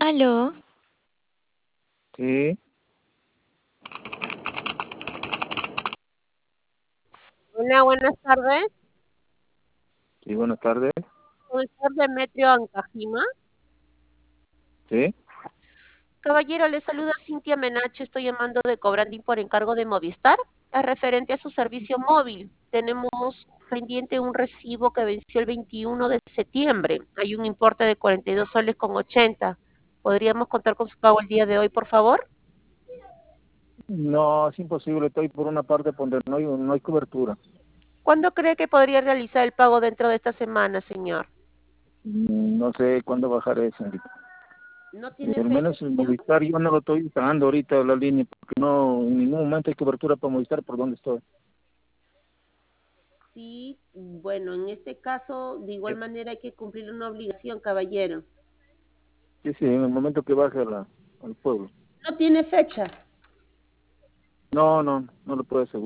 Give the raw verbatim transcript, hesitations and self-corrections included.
Aló, Sí, Hola, buenas tardes. sí, buenas tardes. Con el señor Demetrio Ancajima. Sí, Caballero, le saluda Cintia Menache. Estoy llamando de Cobrandín por encargo de Movistar. Es referente a su servicio móvil. Tenemos pendiente un recibo que venció el veintiuno de septiembre. Hay un importe de cuarenta y dos soles con ochenta. ¿Podríamos contar con su pago el día de hoy, por favor? no, es imposible. Estoy por una parte donde no hay, no hay cobertura. ¿Cuándo cree que podría realizar el pago dentro de esta semana, señor? Mm, No sé cuándo bajaré, señorita. ¿No Y tiene al fecha, menos en señor? Movistar yo no lo estoy pagando ahorita la línea porque no, en ningún momento hay cobertura para Movistar por donde estoy. Sí, bueno, en este caso, de igual Sí, manera hay que cumplir una obligación, caballero. sí, sí, en el momento que baje a la, al pueblo. No tiene fecha. No, no, no lo puedo asegurar.